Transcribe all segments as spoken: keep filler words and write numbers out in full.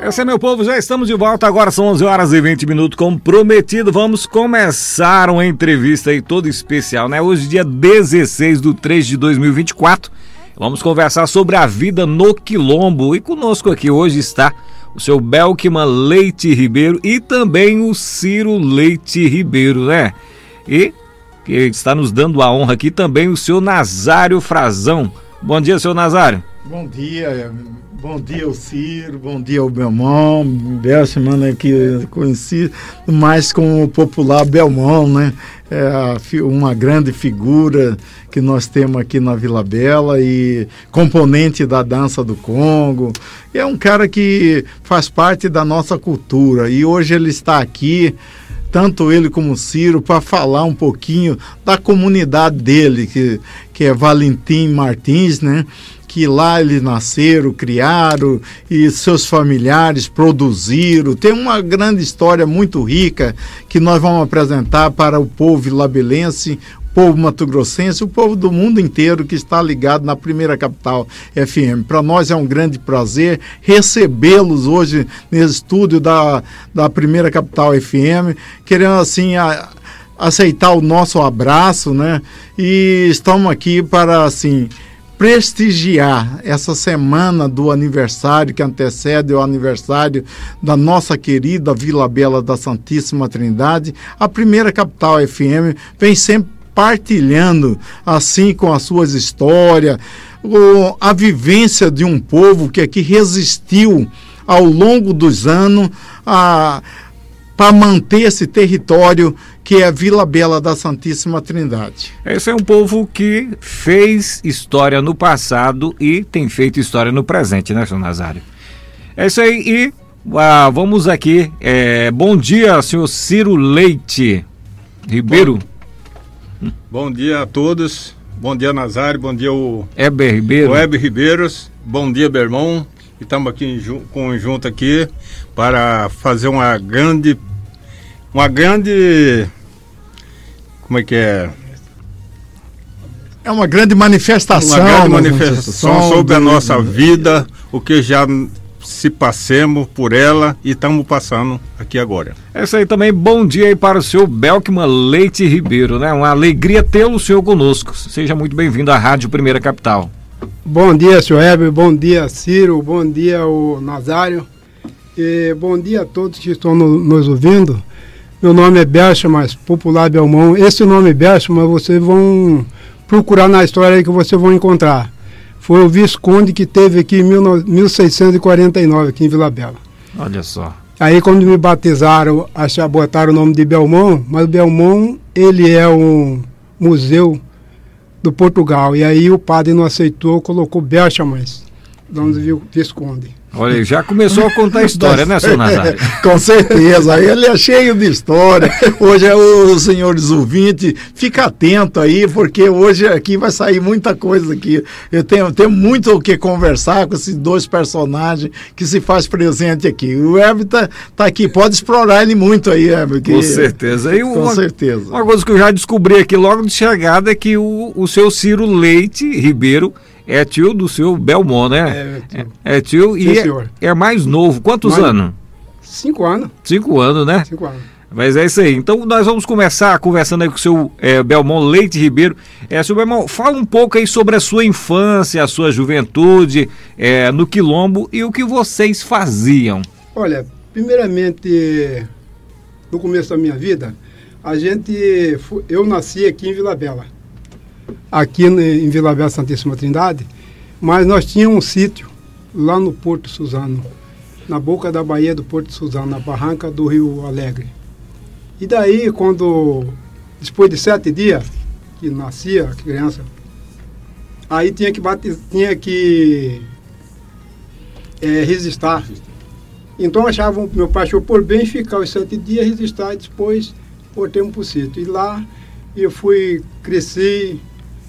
Esse é meu povo, já estamos de volta, agora são onze horas e vinte minutos, como prometido, vamos começar uma entrevista aí toda especial, né? Hoje dia dezesseis de três de dois mil e vinte e quatro, vamos conversar sobre a vida no Quilombo, e conosco aqui hoje está o seu Belkman Leite Ribeiro e também o Ciro Leite Ribeiro, né? E que está nos dando a honra aqui também o seu Nazário Frazão. Bom dia, seu Nazário. Bom dia, bom dia ao Ciro, bom dia ao Belmont, Belkman aqui conhecido mais como o popular Belmont, né? É uma grande figura que nós temos aqui na Vila Bela e componente da dança do Congo. É um cara que faz parte da nossa cultura e hoje ele está aqui, tanto ele como o Ciro, para falar um pouquinho da comunidade dele, que, que é Valentim Martins, né? Que lá eles nasceram, criaram e seus familiares produziram. Tem uma grande história muito rica que nós vamos apresentar para o povo vilabelense, o povo mato-grossense, o povo do mundo inteiro que está ligado na Primeira Capital F M. Para nós é um grande prazer recebê-los hoje nesse estúdio da, da Primeira Capital F M, querendo assim a, aceitar o nosso abraço, né? E estamos aqui para assim prestigiar essa semana do aniversário que antecede o aniversário da nossa querida Vila Bela da Santíssima Trindade. A Primeira Capital F M vem sempre partilhando assim com as suas histórias, o, a vivência de um povo que aqui resistiu ao longo dos anos a para manter esse território que é a Vila Bela da Santíssima Trindade. Esse é um povo que fez história no passado e tem feito história no presente, né, senhor Nazário? É isso aí, e ah, vamos aqui. É, bom dia, senhor Ciro Leite Ribeiro. Bom, bom dia a todos. Bom dia, Nazário. Bom dia, o Heber Ribeiro. O Heber Ribeiros. Bom dia, Belmont. Estamos aqui em conjunto aqui para fazer uma grande, uma grande, como é que é? É uma grande manifestação. Uma grande manifestação sobre a nossa vida, o que já se passemos por ela e estamos passando aqui agora. É isso aí também, bom dia aí para o senhor Belkman Leite Ribeiro, né? Uma alegria tê-lo, senhor, conosco. Seja muito bem-vindo à Rádio Primeira Capital. Bom dia, senhor Heber, bom dia, Ciro, bom dia, o Nazário, e bom dia a todos que estão no, nos ouvindo. Meu nome é Belkman, popular Belmont. Esse nome Belkman vocês vão procurar na história aí que vocês vão encontrar. Foi o Visconde que teve aqui em mil seiscentos e quarenta e nove, aqui em Vila Bela. Olha só. Aí quando me batizaram, acharam, botaram o nome de Belmont, mas o Belmont, ele é um museu do Portugal, e aí o padre não aceitou, colocou Belkman, onde viu Visconde. Olha, já começou a contar a história, né, senhor Nazário? Com certeza, ele é cheio de história. Hoje é os senhores ouvintes, fica atento aí, porque hoje aqui vai sair muita coisa aqui. Eu tenho, tenho muito o que conversar com esses dois personagens que se faz presente aqui. O Heber tá, tá aqui, pode explorar ele muito aí, Heber. Com certeza. E com uma, certeza. Uma coisa que eu já descobri aqui logo de chegada é que o, o seu Ciro Leite Ribeiro é tio do seu Belmont, né? É tio. É, é tio e é, é mais novo. Quantos mais anos? Cinco anos. Cinco anos, né? Cinco anos. Mas é isso aí. Então nós vamos começar conversando aí com o seu é, Belmont Leite Ribeiro. É, seu Belmont, fala um pouco aí sobre a sua infância, a sua juventude é, no Quilombo e o que vocês faziam. Olha, primeiramente, no começo da minha vida, a gente, eu nasci aqui em Vila Bela. Aqui em Vila Bela Santíssima Trindade, mas nós tínhamos um sítio lá no Porto Suzano, na boca da Baía do Porto Suzano, na barranca do Rio Alegre. E daí, quando, depois de sete dias que nascia a criança, aí tinha que, bater, tinha que é, resistar. Então achavam, meu pai achou por bem ficar os sete dias, resistar e depois voltemos para o sítio. E lá eu fui, cresci,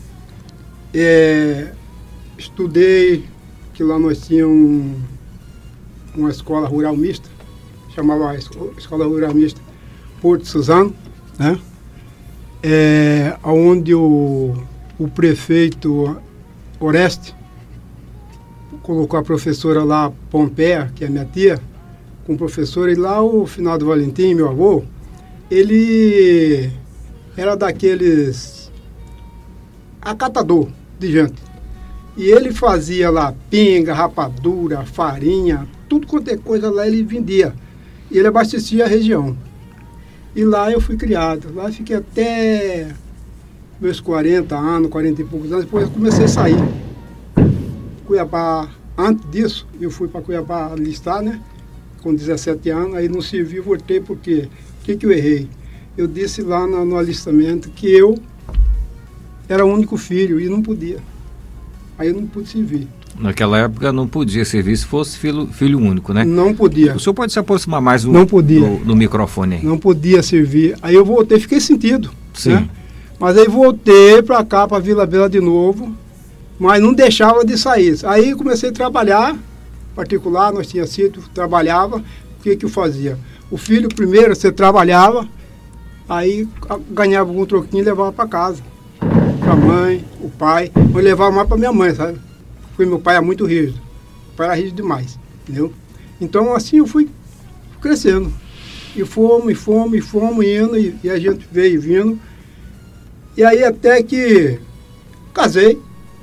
É, estudei, que lá nós tínhamos um, uma escola rural mista, chamava Escola Rural Mista Porto Suzano, né? É, onde o, o prefeito Oreste colocou a professora lá, Pompeia, que é minha tia, com o professor, e lá o Finado Valentim, meu avô, ele era daqueles acatador de gente. E ele fazia lá pinga, rapadura, farinha, tudo quanto é coisa lá ele vendia. E ele abastecia a região. E lá eu fui criado. Lá eu fiquei até meus quarenta anos, quarenta e poucos anos, depois eu comecei a sair. Cuiabá, antes disso, eu fui para Cuiabá alistar, né? Com dezessete anos, aí não servi, voltei porque o que, que eu errei? Eu disse lá no, no alistamento que eu era o único filho e não podia. Aí eu não pude servir. Naquela época não podia servir se fosse filho, filho único, né? Não podia. O senhor pode se aproximar mais do, não podia. do, do microfone aí. Não podia servir. Aí eu voltei, fiquei sentido. Sim. Né? Mas aí voltei para cá, para Vila Bela de novo, mas não deixava de sair. Aí comecei a trabalhar, particular, nós tínhamos sido, trabalhava. O que que eu fazia? O filho primeiro, você trabalhava, aí ganhava um troquinho e levava para casa. Para a mãe, o pai. Eu levava mais para minha mãe, sabe? Porque meu pai é muito rígido. O pai era rígido demais, entendeu? Então assim eu fui crescendo. E fomos, e fomos, e fomos indo, e, e a gente veio vindo. E aí até que casei.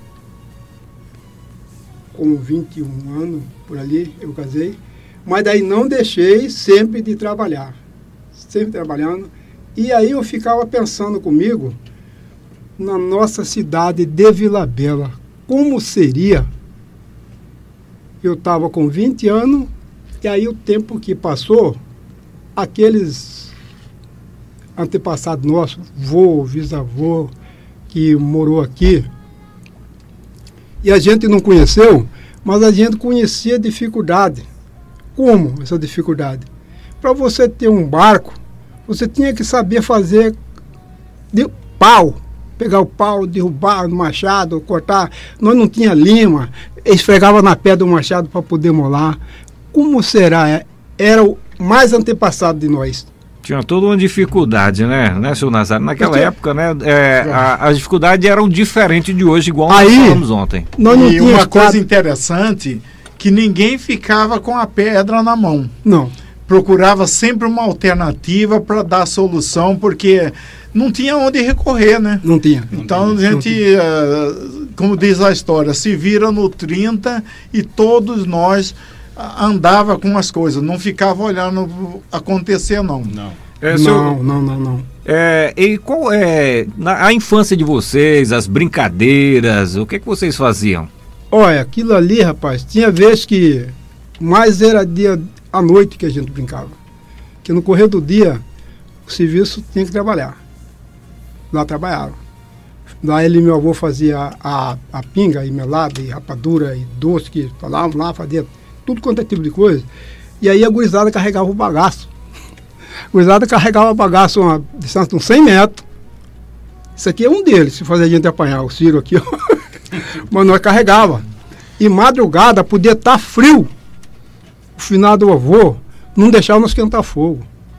Com vinte e um anos, por ali, eu casei. Mas daí não deixei sempre de trabalhar. Sempre trabalhando. E aí eu ficava pensando comigo na nossa cidade de Vila Bela. Como seria? Eu estava com vinte anos, e aí o tempo que passou, aqueles antepassados nossos, vô, bisavô, que morou aqui, e a gente não conheceu, mas a gente conhecia a dificuldade. Como essa dificuldade? Para você ter um barco, você tinha que saber fazer de pau. Pegar o pau, derrubar no machado, cortar. Nós não tinha lima, esfregava na pedra do machado para poder molar. Como será? Era o mais antepassado de nós. Tinha toda uma dificuldade, né, né, senhor Nazário? Naquela Porque... época, né, é, a, as dificuldades eram diferentes de hoje, igual Aí, nós falamos ontem. Nós não e uma coisa quadro... interessante, que ninguém ficava com a pedra na mão. Não. Procurava sempre uma alternativa para dar solução, porque não tinha onde recorrer, né? Não tinha. Então não a gente, uh, como diz a história, se vira no trinta e todos nós andava com as coisas, não ficava olhando acontecer, não. Não, é, seu... não, não, não, não. É, e qual é na, a infância de vocês, as brincadeiras, o que, que vocês faziam? Olha, aquilo ali, rapaz, tinha vezes que mais era dia à noite que a gente brincava. Que no correr do dia, o serviço tinha que trabalhar. Lá trabalhava. Lá ele, meu avô, fazia a, a pinga, e melada, e rapadura, e doce, que falavam lá, fazia tudo quanto é tipo de coisa. E aí a gurizada carregava o bagaço. A gurizada carregava o bagaço a uma distância de uns cem metros. Isso aqui é um deles, se fazer a gente apanhar, o Ciro aqui, ó. Mas nós carregava. E madrugada podia estar frio. O finado avô não deixava nós esquentar fogo.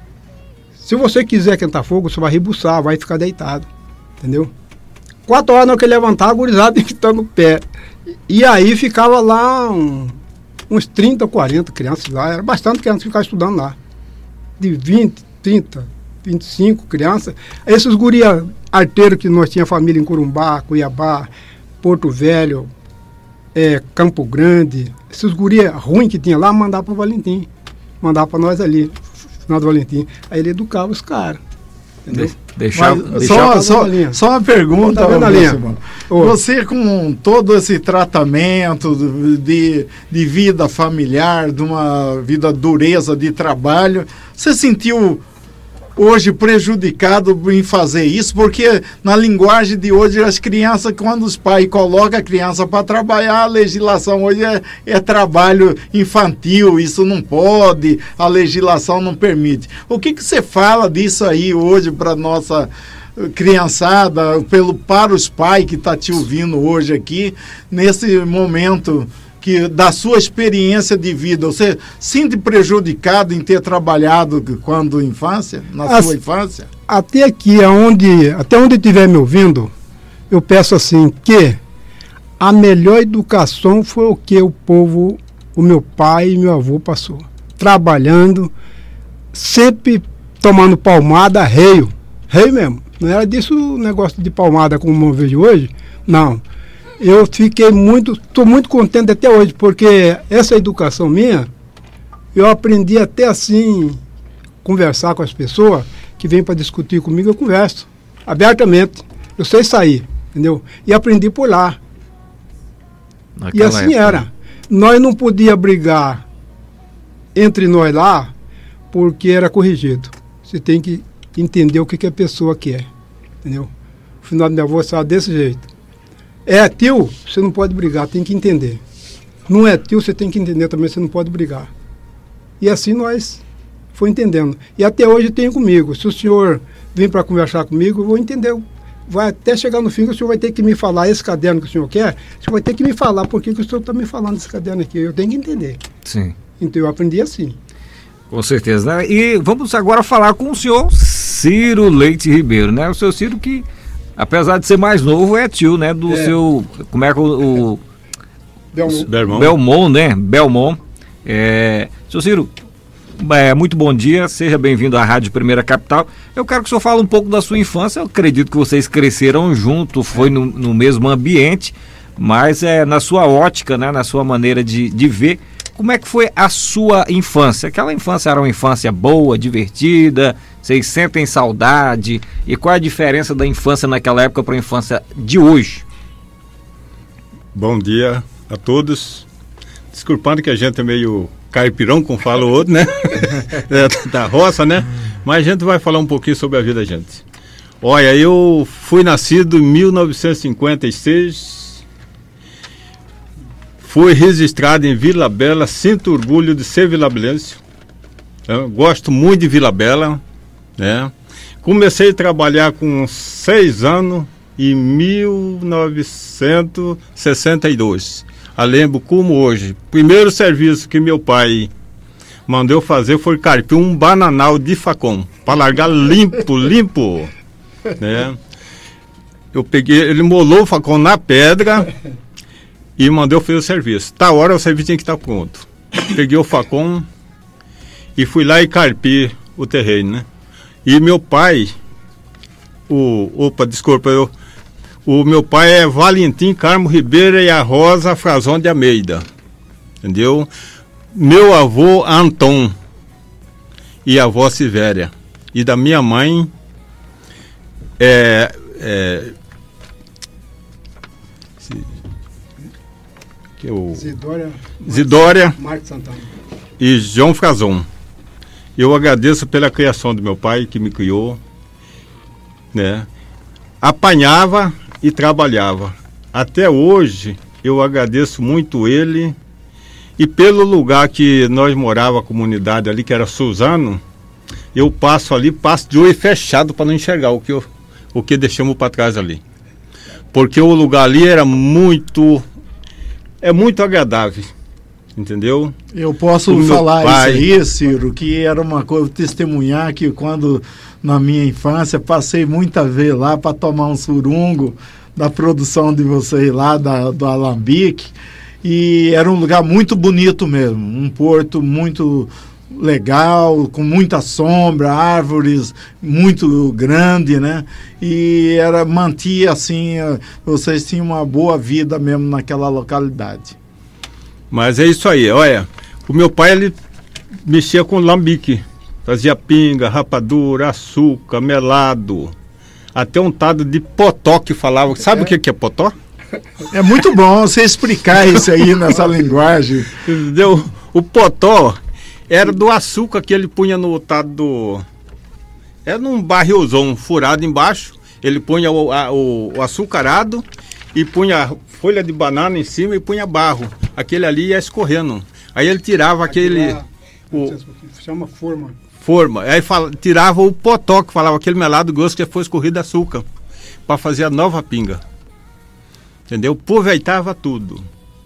Se você quiser quentar fogo, você vai rebuçar, vai ficar deitado. Entendeu? Quatro horas que ele levantar, a gurizada tem que estar no pé. E aí ficava lá um, uns trinta, quarenta crianças lá. Era bastante crianças que ficavam estudando lá. De vinte, trinta, vinte e cinco crianças. Esses guria arteiros que nós tínhamos família em Corumbá, Cuiabá, Porto Velho, é, Campo Grande. Esses guria ruins que tinha lá, mandava para o Valentim. Mandava para nós ali, final do Valentim. Aí ele educava os caras. Entendeu? Deixar, Mas, deixar só, só, só uma pergunta, tá vendo a linha? Você com todo esse tratamento de, de vida familiar, de uma vida dureza de trabalho, você sentiu hoje prejudicado em fazer isso? Porque na linguagem de hoje as crianças, quando os pais colocam a criança para trabalhar, a legislação hoje é, é trabalho infantil, isso não pode, a legislação não permite. O que que você fala disso aí hoje para nossa criançada, pelo, para os pais que estão tá te ouvindo hoje aqui, nesse momento que, da sua experiência de vida, você sente prejudicado em ter trabalhado quando infância, na As, sua infância? Até aqui, aonde, até onde estiver me ouvindo, eu peço assim, que a melhor educação foi o que o povo, o meu pai e meu avô passou. trabalhando, sempre tomando palmada, reio, reio mesmo. Não era disso o negócio de palmada como eu vejo hoje, não. Eu fiquei muito, estou muito contente até hoje, porque essa educação minha, eu aprendi até assim, conversar com as pessoas que vêm para discutir comigo, eu converso, abertamente. Eu sei sair, entendeu? E aprendi por lá. Naquela e assim época, era. Né? Nós não podíamos brigar entre nós lá, porque era corrigido. Você tem que entender o que, que a pessoa quer, entendeu? O final da minha avó estava desse jeito. É tio, você não pode brigar, tem que entender. Não é tio, você tem que entender também, você não pode brigar. E assim nós foi entendendo. E até hoje tem comigo. Se o senhor vem para conversar comigo, eu vou entender. Vai até chegar no fim, o senhor vai ter que me falar esse caderno que o senhor quer, o senhor vai ter que me falar por que o senhor está me falando desse caderno aqui. Eu tenho que entender. Sim. Então eu aprendi assim. Com certeza, né? E vamos agora falar com o senhor Ciro Leite Ribeiro, né? O senhor Ciro que, apesar de ser mais novo, é tio, né? Do é. seu, como é que o... o Belmont. Belmont. Belmont, né? Belmont. É, senhor Ciro, é, muito bom dia, seja bem-vindo à Rádio Primeira Capital. Eu quero que o senhor fale um pouco da sua infância. Eu acredito que vocês cresceram junto, foi no, no mesmo ambiente, mas é na sua ótica, né? Na sua maneira de, de ver. Como é que foi a sua infância? Aquela infância era uma infância boa, divertida? Vocês sentem saudade? E qual é a diferença da infância naquela época para a infância de hoje? Bom dia a todos. Desculpando que a gente é meio caipirão, como fala o outro, né? Da roça, né? Mas a gente vai falar um pouquinho sobre a vida da gente. Olha, eu fui nascido em mil novecentos e cinquenta e seis... Fui registrado em Vila Bela, sinto orgulho de ser vilabelense. Eu gosto muito de Vila Bela, né? Comecei a trabalhar com seis anos em mil novecentos e sessenta e dois. Eu lembro como hoje. Primeiro serviço que meu pai mandou fazer foi carpir um bananal de facão, para largar limpo, limpo, né? Eu peguei, ele molou o facão na pedra e mandou fazer o serviço. Tá hora o serviço tinha que estar pronto. Peguei o facão e fui lá e carpi o terreno, né? E meu pai, o, opa, desculpa, eu, o meu pai é Valentim Carmo Ribeiro e a Rosa Frazão de Almeida, entendeu? Meu avô Anton e a avó Sivéria. E da minha mãe é... é que o Zidória, Zidória Marcos Santana e João Frazão. Eu agradeço pela criação do meu pai, que me criou, né? Apanhava e trabalhava. Até hoje eu agradeço muito ele, e pelo lugar que nós morava, a comunidade ali, que era Suzano, eu passo ali, passo de olho fechado para não enxergar o que, eu, o que deixamos para trás ali. Porque o lugar ali era muito... É muito agradável, entendeu? Eu posso falar pai... isso aí, Ciro, que era uma coisa, testemunhar que quando, na minha infância, passei muita vez lá para tomar um surungo da produção de vocês lá, da, do Alambique, e era um lugar muito bonito mesmo, um porto muito legal, com muita sombra, árvores muito grande, né? E era, mantia assim, vocês tinham uma boa vida mesmo naquela localidade. Mas é isso aí, olha, o meu pai, ele mexia com lambique, fazia pinga, rapadura, açúcar, melado, até um tado de potó que falava. Sabe é. o que que é potó? É muito bom você explicar isso aí nessa linguagem. Entendeu? O potó era do açúcar que ele punha no tado do... Era num barrilzão furado embaixo, ele punha o, a, o, o açucarado e punha folha de banana em cima e punha barro. Aquele ali ia escorrendo. Aí ele tirava aquele... Lá, o, chama forma. Forma. Aí fala, tirava o potó, que falava aquele melado grosso que foi escorrido açúcar, para fazer a nova pinga. Entendeu? Aproveitava tudo.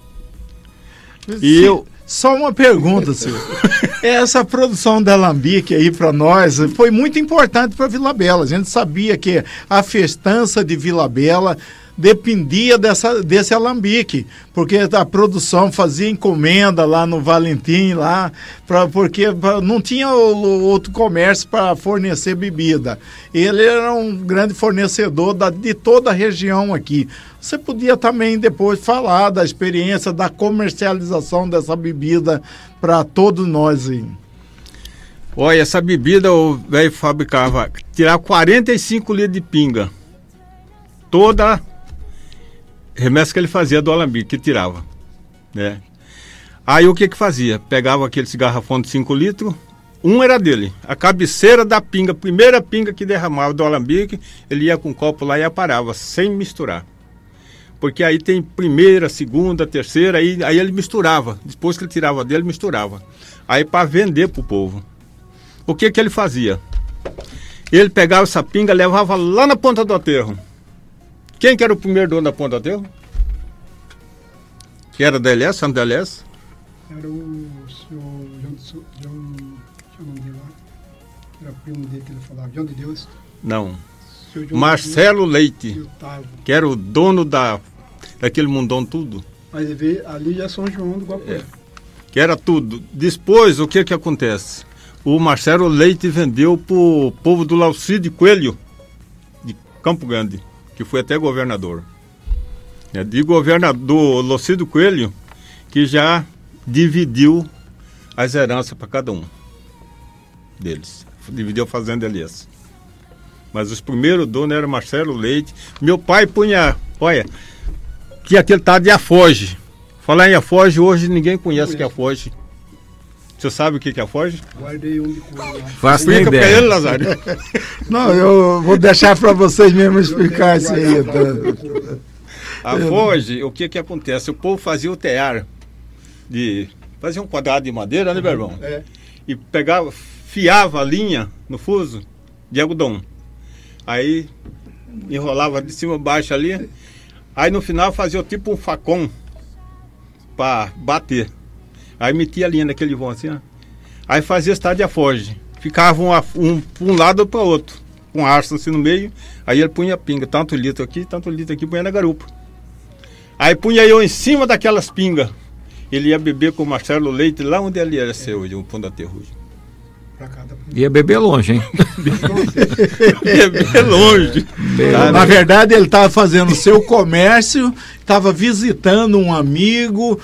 E Sim. eu... Só uma pergunta, senhor. Essa produção da Alambique aí para nós foi muito importante para Vila Bela. A gente sabia que a festança de Vila Bela dependia dessa, desse alambique, porque a produção fazia encomenda lá no Valentim, lá, pra, porque pra, não tinha o, o outro comércio para fornecer bebida. Ele era um grande fornecedor da, de toda a região aqui. Você podia também depois falar da experiência da comercialização dessa bebida para todos nós aí. Olha, essa bebida o velho fabricava, tirava quarenta e cinco litros de pinga. Toda remessa que ele fazia do alambique, que tirava, né? Aí o que que fazia? Pegava aquele garrafão de cinco litros, um era dele. A cabeceira da pinga, a primeira pinga que derramava do alambique, ele ia com o copo lá e aparava, sem misturar. Porque aí tem primeira, segunda, terceira, aí, aí ele misturava. Depois que ele tirava dele, misturava. Aí para vender pro povo. O que que ele fazia? Ele pegava essa pinga, levava lá na Ponta do Aterro. Quem que era o primeiro dono da Ponta do Aterro? Que era da L S, Santo da L S? Era o senhor João, João, deixa eu não dizer lá, era primo dele que ele falava, João de Deus. Não. Marcelo Leite, E o Tavo. que era o dono da, daquele mundão tudo. Mas vê, ali já é São João do Guaporé. É. Que era tudo. Depois, o que que acontece? O Marcelo Leite vendeu pro povo do Laucídio Coelho, de Campo Grande, que foi até governador. É, de governador Laucídio Coelho, que já dividiu as heranças para cada um deles. Dividiu a fazenda L S. Mas os primeiros donos eram Marcelo Leite. Meu pai punha, olha, que aquele tal de afoge. Falar em afoge, hoje ninguém conhece o que é afoge. Você sabe o que é afoge? Guardei um de cor lá. Faço Explica ideia. para ele, Nazário. Não, eu vou deixar para vocês mesmo explicar isso aí. Tá? Afoge, o que que acontece? O povo fazia o tear, de, fazia um quadrado de madeira, né, Berbão? É. E pegava, fiava a linha no fuso de algodão. Aí enrolava de cima a baixo ali. Aí no final fazia tipo um facão para bater. Aí metia a linha naquele vão assim, ó. Aí fazia estado de afoge. Ficava um, um, um lado para o outro. Um arço assim no meio. Aí ele punha a pinga. Tanto litro aqui, tanto litro aqui, punha na garupa. Aí punha eu em cima daquelas pingas. Ele ia beber com o Marcelo Leite lá onde ele era seu, o Pão da Terrugem. Ia beber longe, hein? Ia beber longe. Tá, na verdade, ele estava fazendo seu comércio, estava visitando um amigo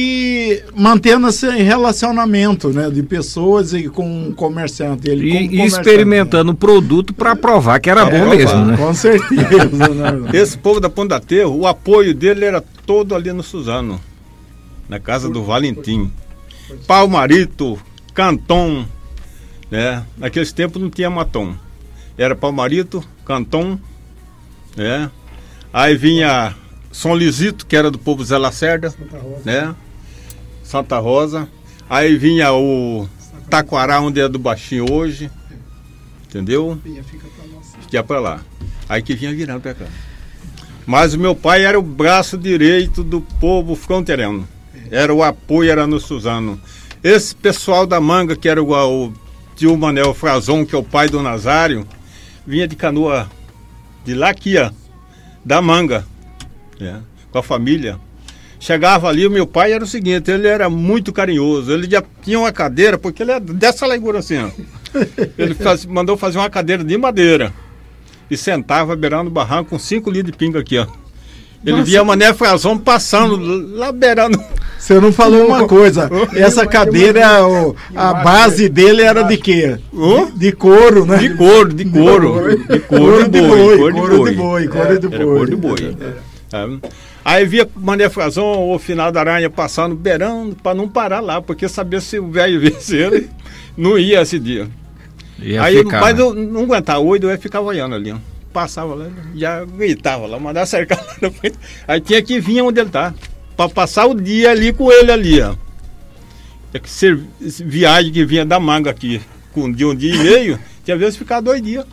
e mantendo esse relacionamento, né, de pessoas e com um comerciante. Ele, E, como e comerciante. experimentando o produto para provar que era É, bom opa. mesmo, né? Com certeza. Né? Esse povo da Pão da Terro, o apoio dele era todo ali no Suzano, na casa do Valentim. Palmarito, Canton, né? Naqueles tempos não tinha Matom. Era Palmarito, Canton, né? Aí vinha São Lisito, que era do povo Zé Lacerda, Santa Rosa. né? Santa Rosa. Aí vinha o Taquará, onde é do Baixinho hoje, entendeu? Ia ficar pra nossa. Ia pra lá. Aí que vinha virando pra cá. Mas o meu pai era o braço direito do povo fronteirano. Era o apoio, era no Suzano. Esse pessoal da Manga, que era o, o tio Manel Frazon, que é o pai do Nazário, vinha de canoa de lá aqui, ó, da Manga, né, com a família. Chegava ali, o meu pai era o seguinte, ele era muito carinhoso, ele já tinha uma cadeira, porque ele é dessa largura assim, ó. Ele faz, mandou fazer uma cadeira de madeira e sentava beirando o barranco com cinco litros de pinga aqui, ó. Ele Nossa. via o Mané Frazão passando lá beirando. Você não falou uma coisa. Essa cadeira, o- a base dele era de quê? Hã? De, de couro, né? De couro, de couro. De couro de boi. Couro de boi, couro de Era boi. cor de boi. É. Aí via o Mané Frazão, o final da aranha passando, beirando, para não parar lá, porque sabia se o velho visse ele, não ia esse dia. Ia Aí, ficar, mas né? eu não aguentava, o oito ia ficar olhando ali, ó. Passava lá, já gritava lá, mandava cercar lá na frente. Aí tinha que vir onde ele tá, para passar o dia ali com ele ali, ó. É que ser, viagem que vinha da Manga aqui, com de um dia e meio, tinha vezes ficar dois dias.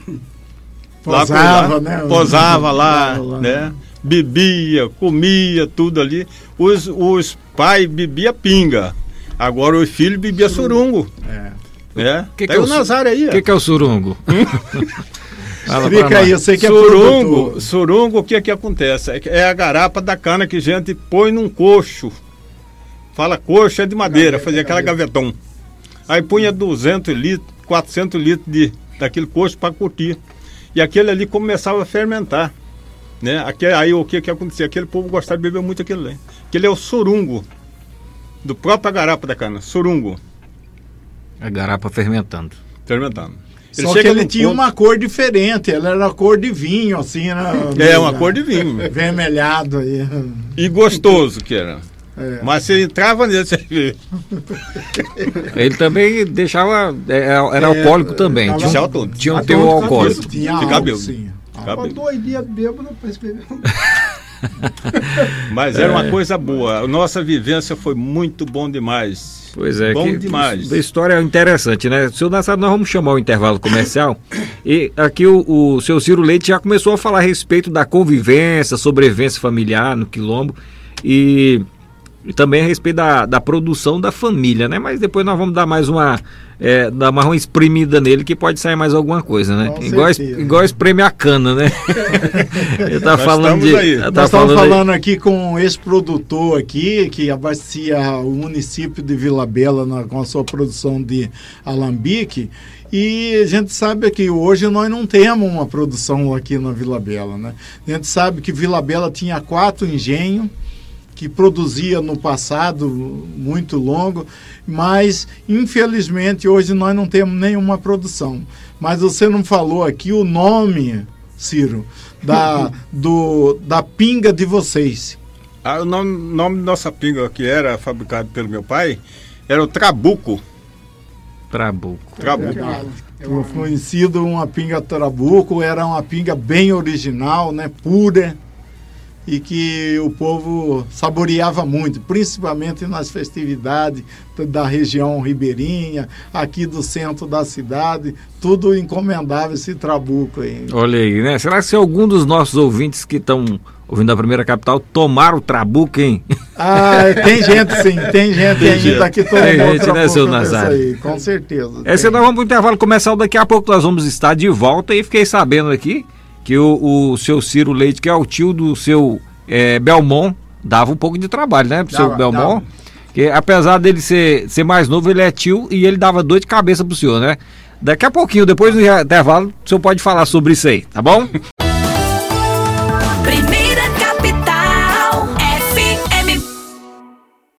Lá com ele lá. Posava, né? Posava lá, Posava lá. né? Bebia, comia, tudo ali. Os, os pais bebiam pinga. Agora os filhos bebiam surungo. É. Né? Que que Tem é o o su- Nazário aí, O ó. que, que é o surungo? Fala Explica aí, eu sei que é Surungo, produtor. surungo, o que é que acontece? É que é a garapa da cana que a gente põe num coxo. Fala coxo, é de madeira, Gaveta, fazia aquela gaveta. gavetão. Aí punha duzentos litros, quatrocentos litros de, daquele coxo para curtir. E aquele ali começava a fermentar. Né? Aquele, aí o que que acontecia? Aquele povo gostava de beber muito aquele ali. Aquele é o surungo, do próprio garapa da cana, surungo, A garapa fermentando. fermentando. Só que ele tinha uma cor diferente, ela era cor de vinho, assim, né? É, uma cor de vinho. Vermelhado aí. E gostoso que era. É. Mas você entrava nele, você vê. Ele também deixava. é, Era É, alcoólico também. tava- Tinha um, Alcoólico. tinha um Alcoólico teor também. alcoólico. Tinha De álcool, cabelo. sim. Cabelo. Uma dois dias bêbado para escrever. Mas era uma coisa boa. A nossa vivência foi muito bom demais. Pois é, Bom que demais. A história é interessante, né? Seu Nassado, nós vamos chamar o intervalo comercial. E aqui o, o seu Ciro Leite já começou a falar a respeito da convivência, sobrevivência familiar no Quilombo e, e também a respeito da, da produção da família, né? Mas depois nós vamos dar mais uma, é, dar mais uma espremida nele que pode sair mais alguma coisa, né? Com Igual, es- certeza. igual espreme a cana, né? Ele tá Nós falando estamos de. aí. Tá Nós estamos falando aí- falando aqui com esse produtor aqui, que abastecia o município de Vila Bela na, com a sua produção de alambique. E a gente sabe que hoje nós não temos uma produção aqui na Vila Bela, né? A gente sabe que Vila Bela tinha quatro engenhos, que produzia no passado muito longo, mas infelizmente hoje nós não temos nenhuma produção. Mas você não falou aqui o nome, Ciro, da, do, da pinga de vocês. Ah, o nome, nome da nossa pinga, que era fabricado pelo meu pai, era o Trabuco. Trabuco. Trabuco. Foi conhecido uma pinga Trabuco, era uma pinga bem original, né, pura, e que o povo saboreava muito, principalmente nas festividades da região ribeirinha, aqui do centro da cidade, tudo encomendava esse Trabuco aí. Olha aí, né? Será que se algum dos nossos ouvintes que estão ouvindo a Primeira Capital tomaram o Trabuco, hein? Ah, tem gente sim, tem gente Tem ainda gente. que tomou Tem gente, Trabuco né, seu desse Nazário? aí, com certeza. Esse tem. nós vamos para o intervalo comercial, daqui a pouco nós vamos estar de volta e fiquei sabendo aqui que o, o seu Ciro Leite, que é o tio do seu é, Belmont, dava um pouco de trabalho, né, pro seu Dava, Belmont? dava. Que apesar dele ser, ser mais novo, ele é tio e ele dava dor de cabeça pro senhor, né? Daqui a pouquinho, depois do intervalo, o senhor pode falar sobre isso aí, tá bom?